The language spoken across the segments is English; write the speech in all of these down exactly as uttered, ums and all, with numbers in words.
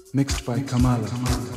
mixed by Kamala.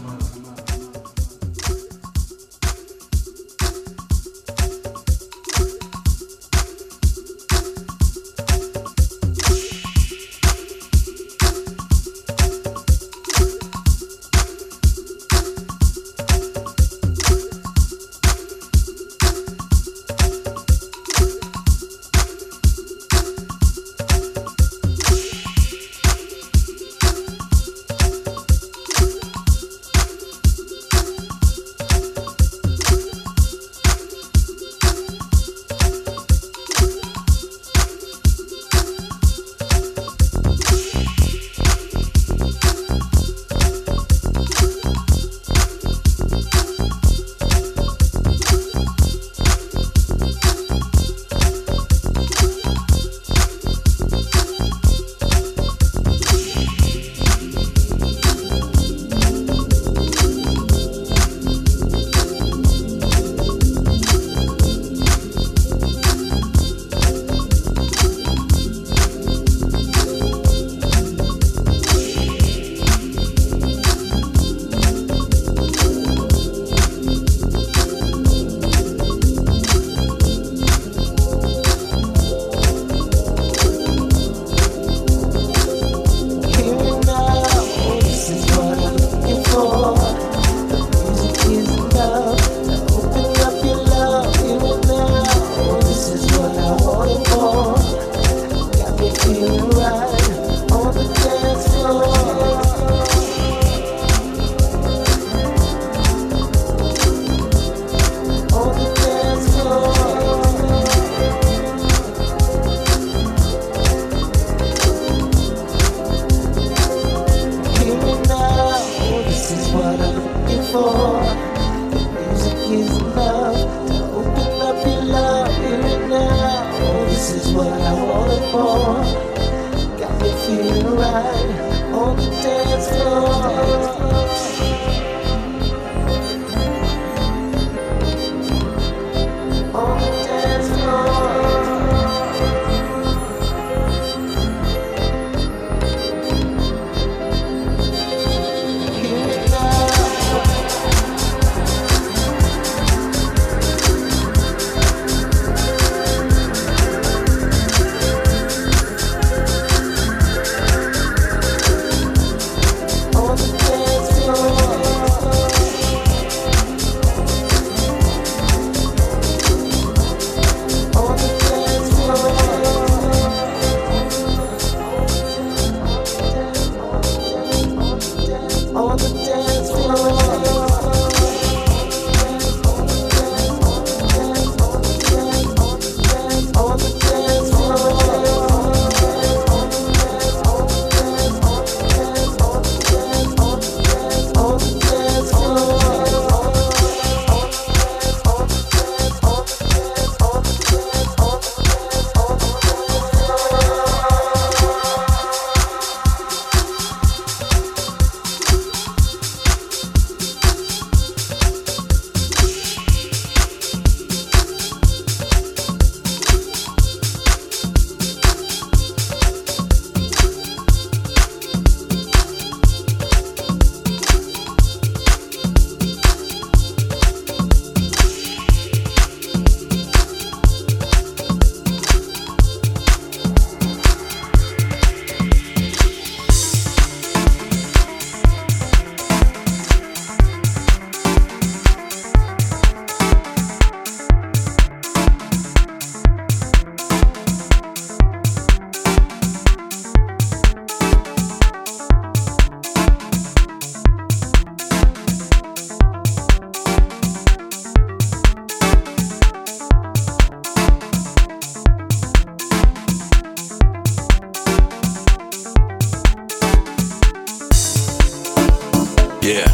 Yeah,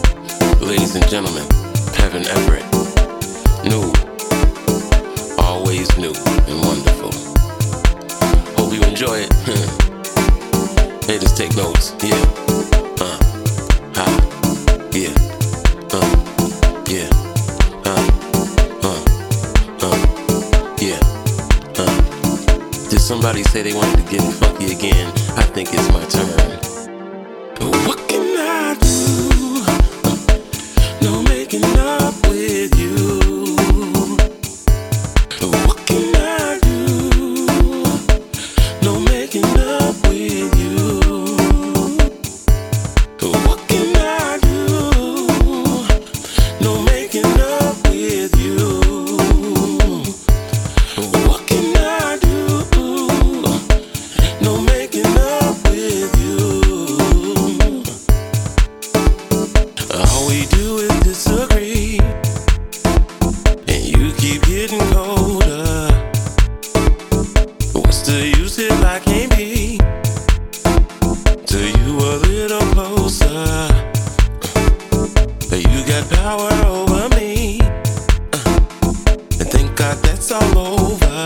ladies and gentlemen, Kevin Everett. New, always new and wonderful. Hope you enjoy it. Hey, just take notes. Yeah, uh, ha, yeah, uh, yeah, uh, uh, uh, yeah, uh. Did somebody say they wanted to get funky again? I think it's my turn. What can I to you still I can't be. Till you a little closer. But you got power over me. And thank God that's all over.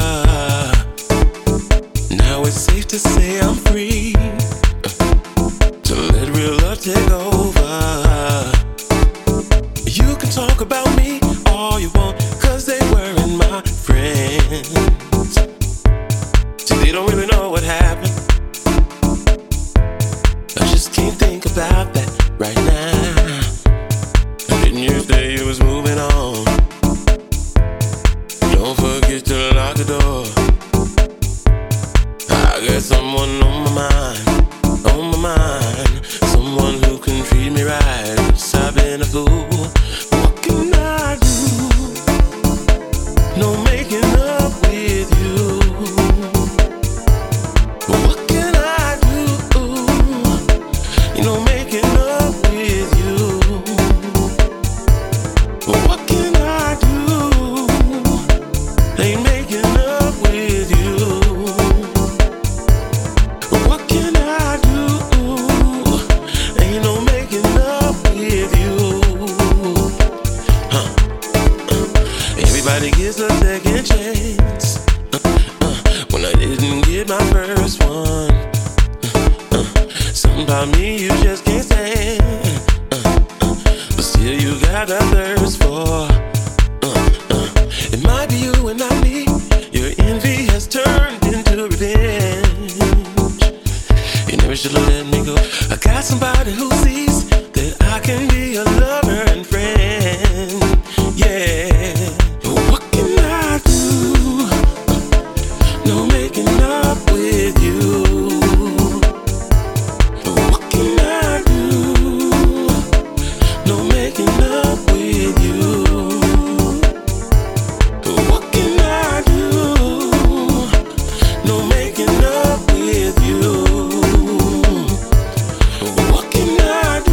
Now it's safe to say I'm free to let real love take over. You can talk about me all you want, cause they weren't my friends. See, they don't really know what happened. I just can't think about that right now. Didn't you say you was moving on? Don't forget to lock the door. I got someone on my mind, on my mind. Someone who can treat me right. Stop being a fool. What can I do? No making up with you. What can I do? You know, making up with you. What can I do? Ain't making up with you. What can I do? Ain't no making up with you. Huh. Everybody gets a second chance. Uh, uh, when I didn't get my first one. Uh, uh, something about me you just can't stand. Uh, uh, but still you got a thirst for. Uh, uh, it might be you and not me. Your envy has turned into revenge. You never should have let me go. I got somebody who sees that I can be a lover and friend. Yeah. What can I do? No making up with you. What can I do? No making up with you. What can I do? No making up with you. What can I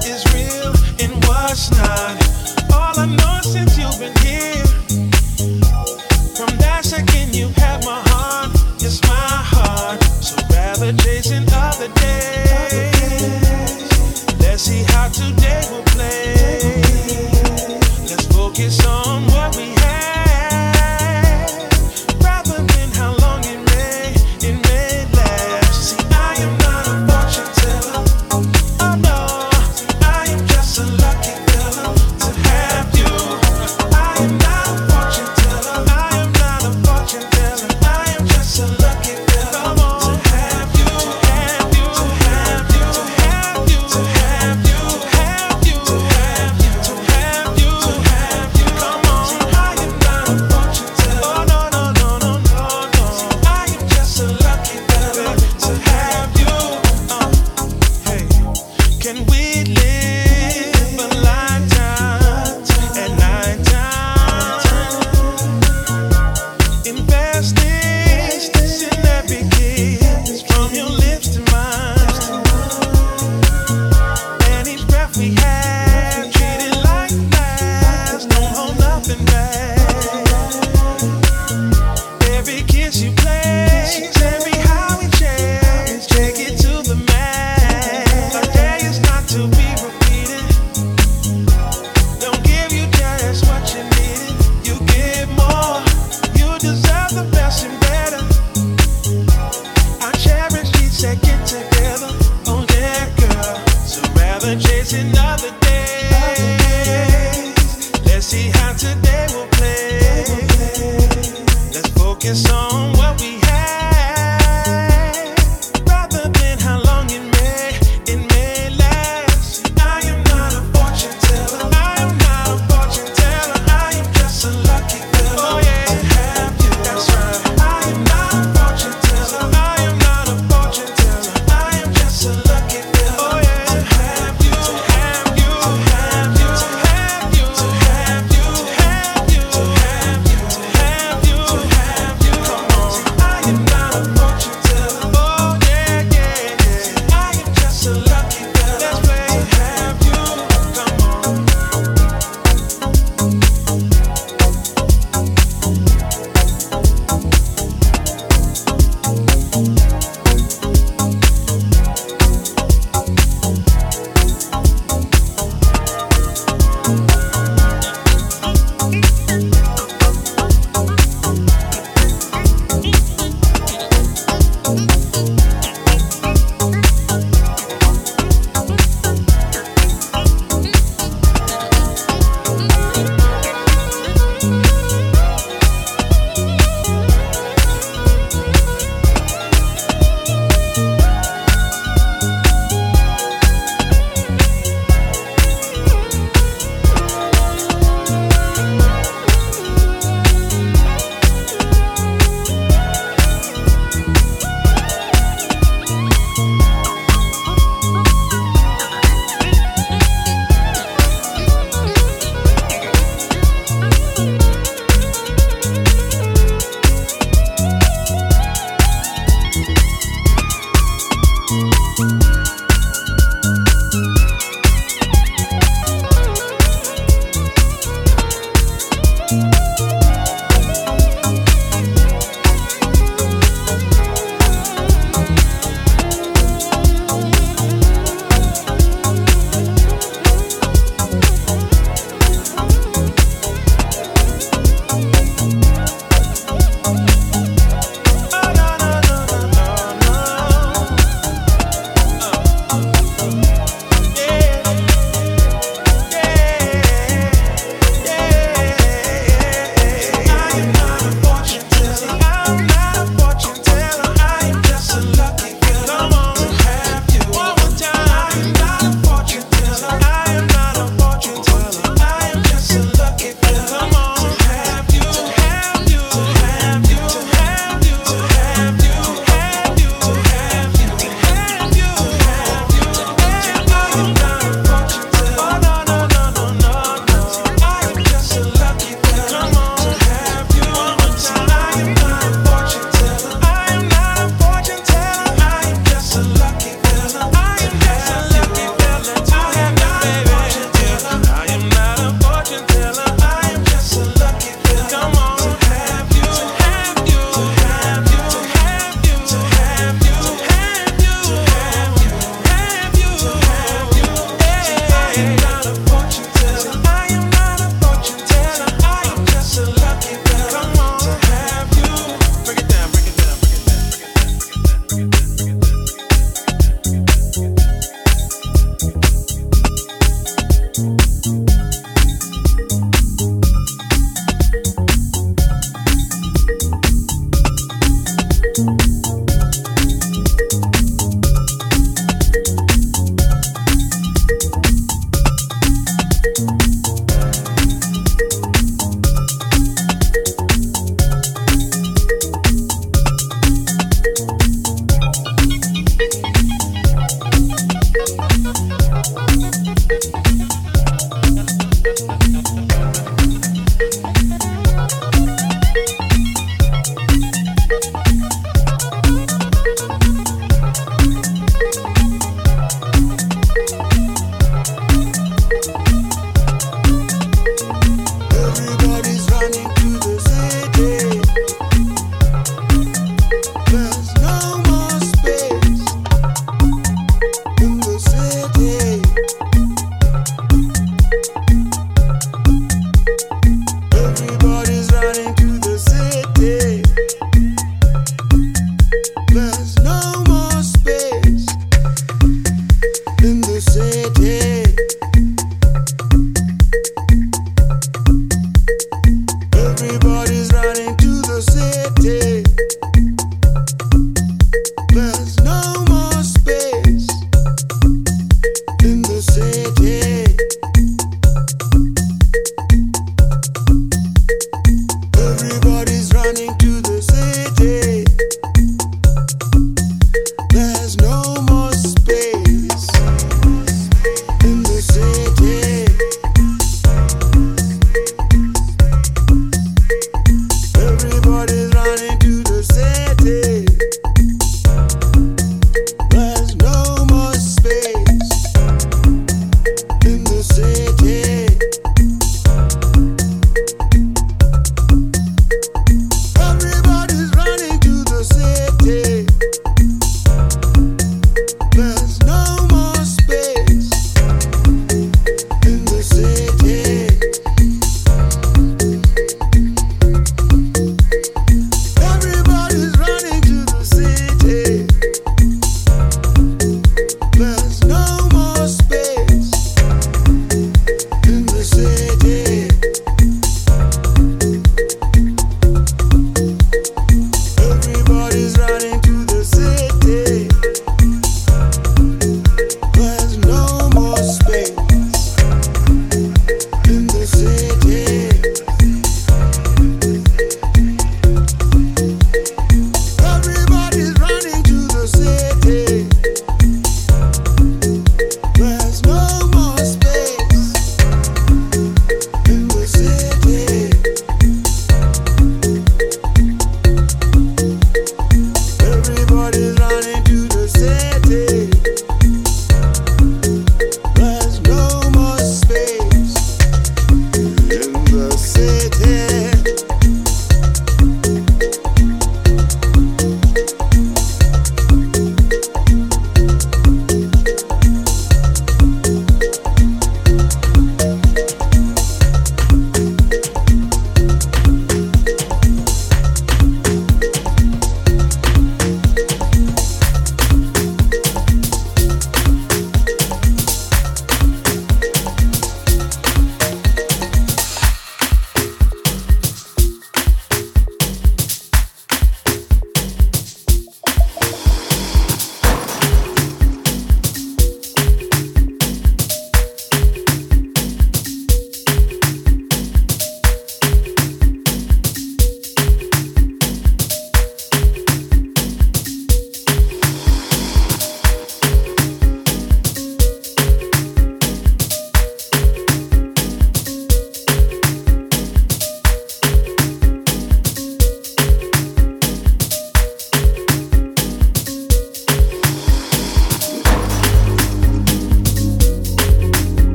is real and what's not. All I know since you've been here, from that second you have my heart, it's my heart. So rather chasing other days, let's see how today will play. Let's focus on what we have, rather than how long it may, it may last. See, I am not a fortune teller, oh no, I am just a lucky fella to have you. I am not a fortune teller, I am not a fortune teller, I am just a lucky fella to have you, have you, to have you, to have you, to have you, have you, to have you, to have you, to have you. Come on, see, I am not a fortune teller, oh no, no, no, no, no, no. See, I am just a lucky fella to have you. Uh, hey, can we live a lifetime at nighttime? Invest in every kiss from your lips to mine, and each breath we have, treat it like last, don't hold nothing back. Every kiss you place, every how we change, take it to the max. A day is not to be repeated. Don't give you just what you needed, you give more. You deserve the best and better. I cherish each second together. Oh yeah, girl. So rather chasing other days, let's see how today will play. Let's focus on what we have, rather than how long it may, it may last. I am not a fortune teller, I am not a fortune teller, I am just a lucky fella. Oh yeah, to have you, that's right. I am not a fortune teller, I am not a fortune teller, I am just a lucky fella. Oh yeah, to have you, to have you, to have you, to have you, to have you, to have you, to have you, to have you, to have you. Come on, see, I am not a fortune teller. Oh yeah, yeah, yeah. I am just a lucky fella. Let's play to have you. Come on.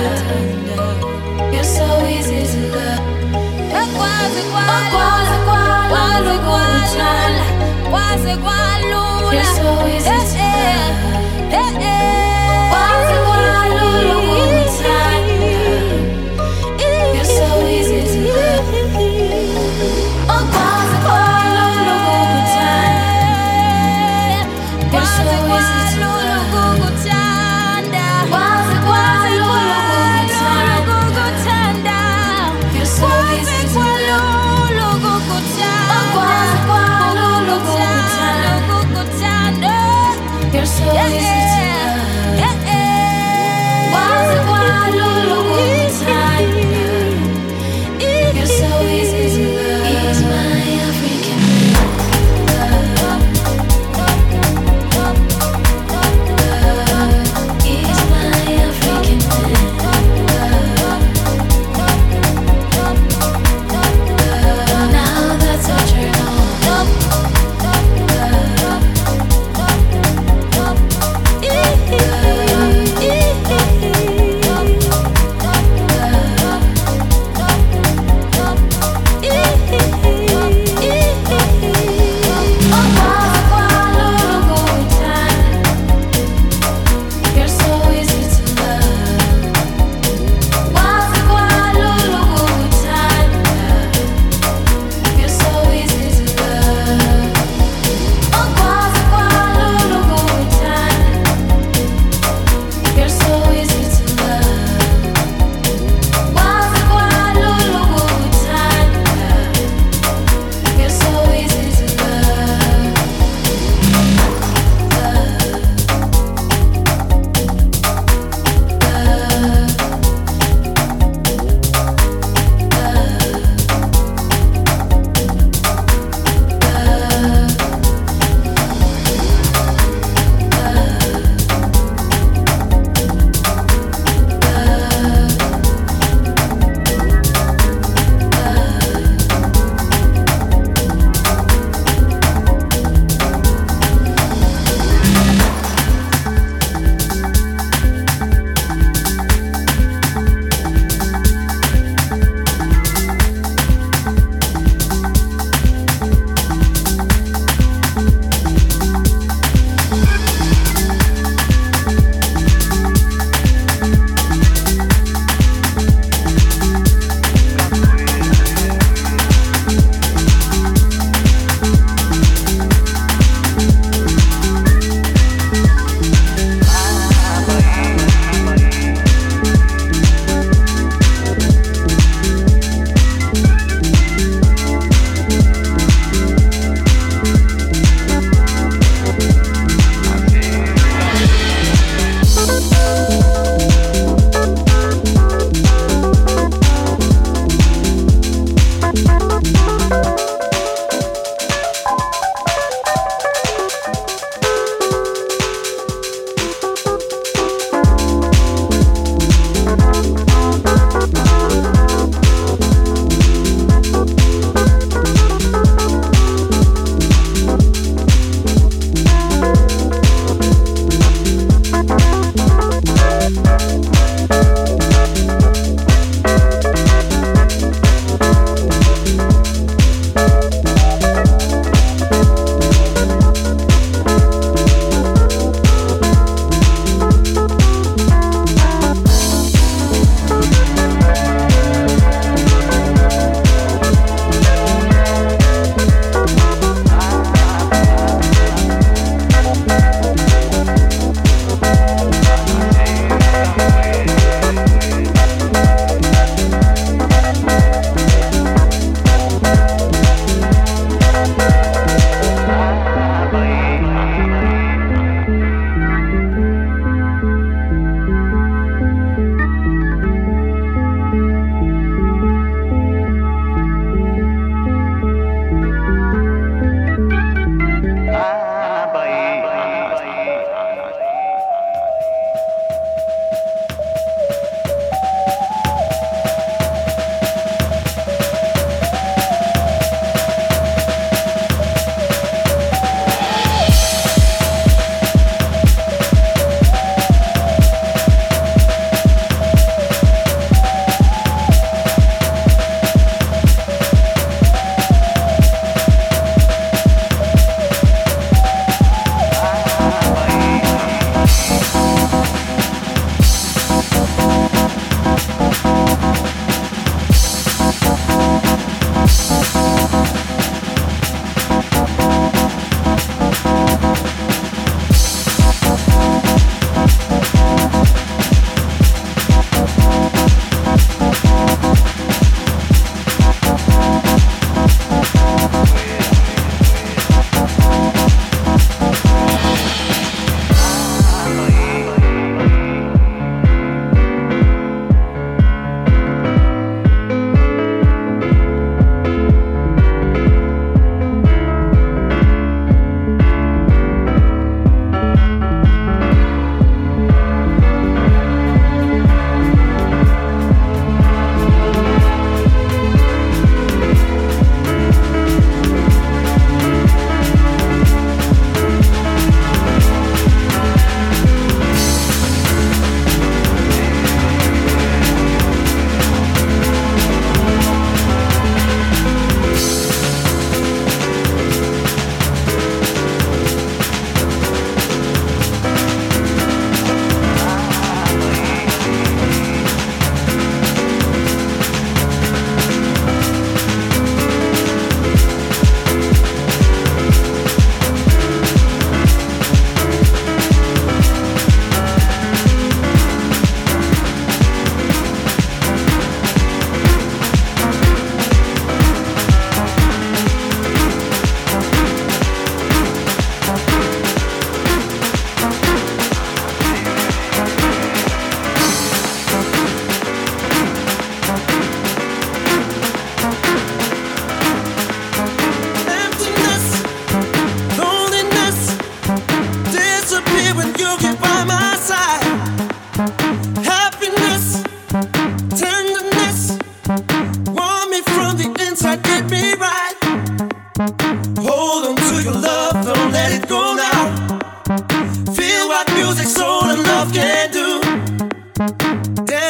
You're so easy to love. Quase quase quase quase quase You're so easy to love. Quase You're so easy to love. Oh, quase You're so easy to love. Quase quase You're so easy to love. Oh, quase quase You're so easy to love.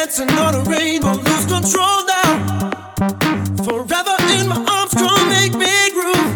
dancing on a rainbow, lose control now. Forever in my arms, come make me groove.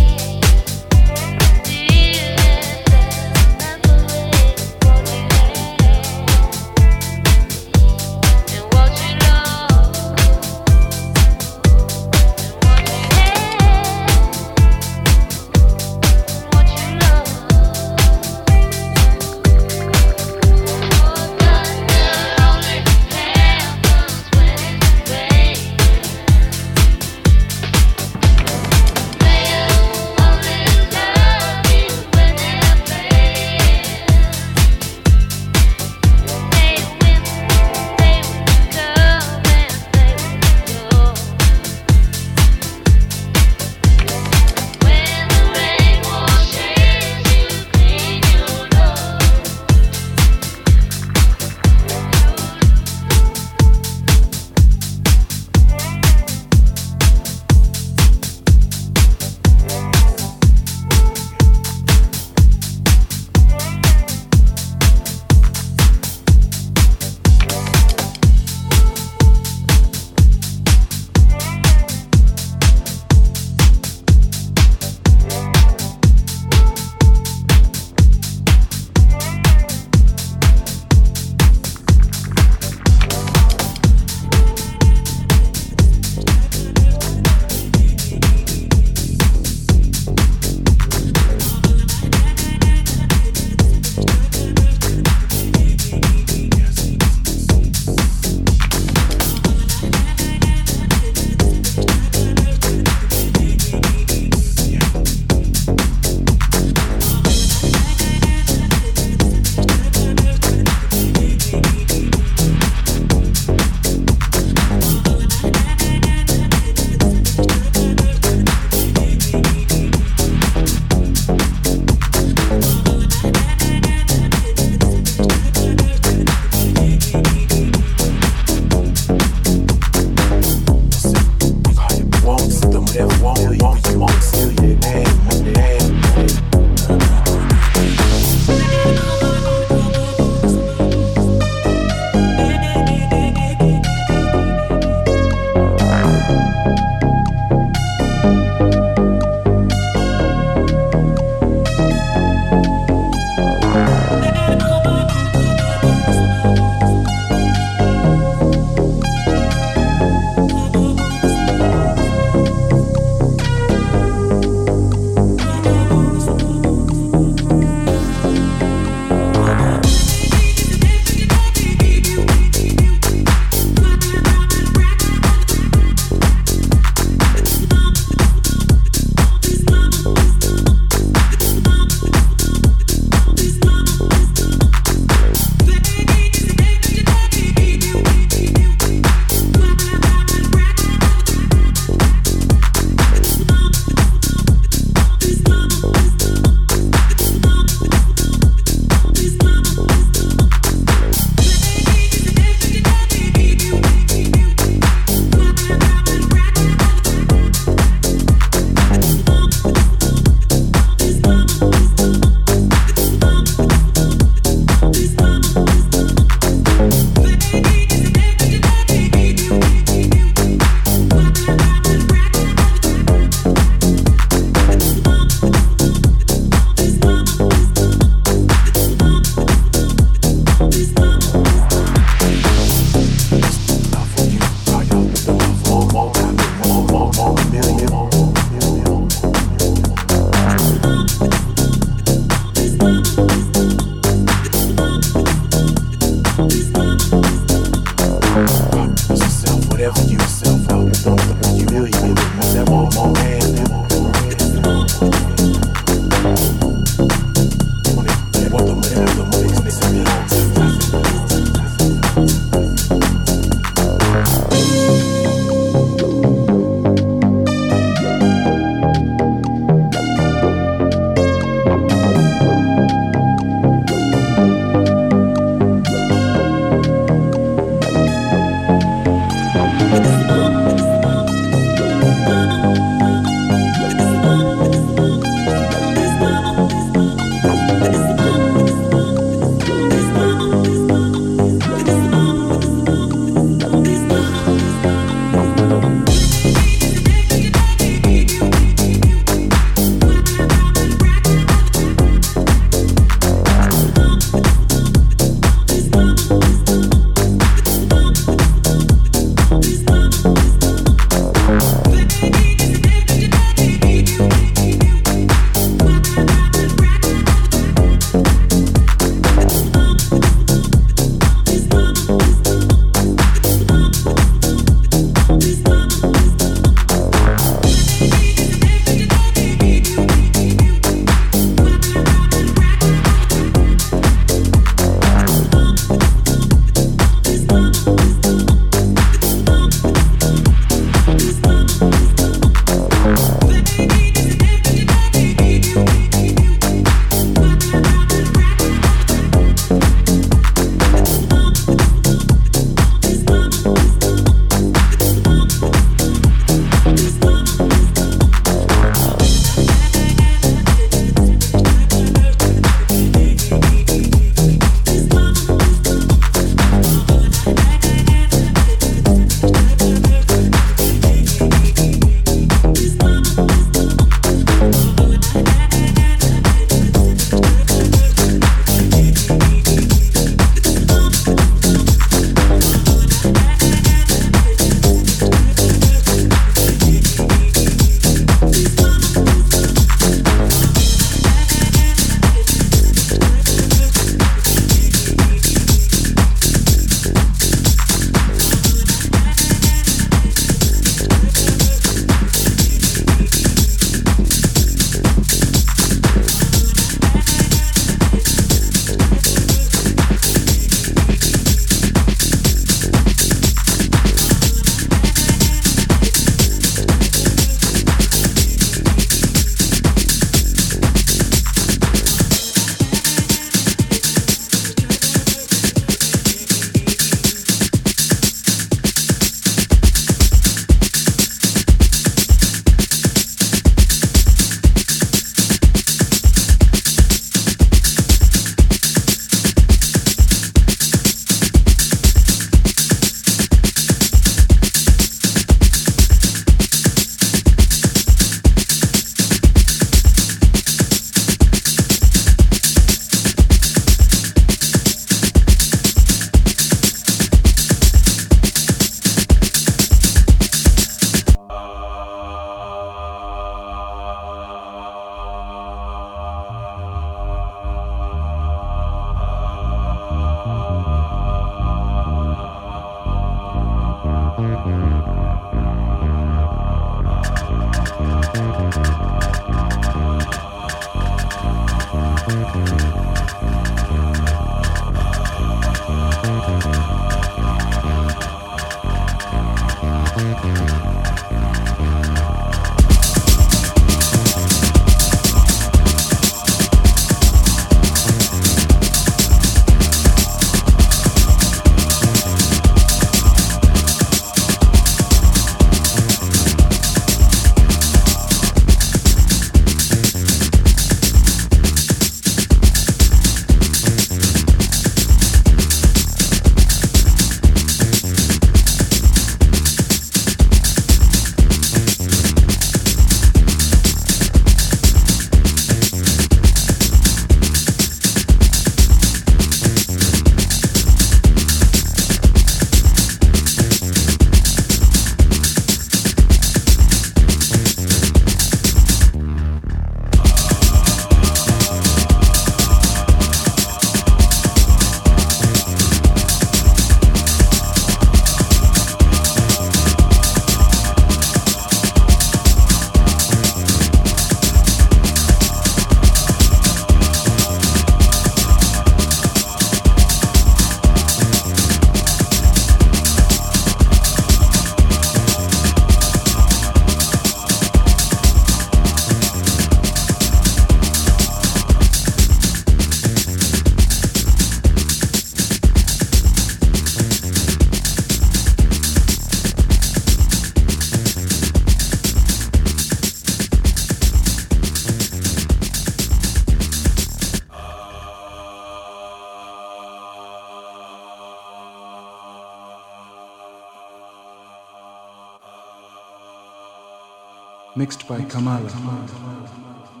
Mixed by Kamala.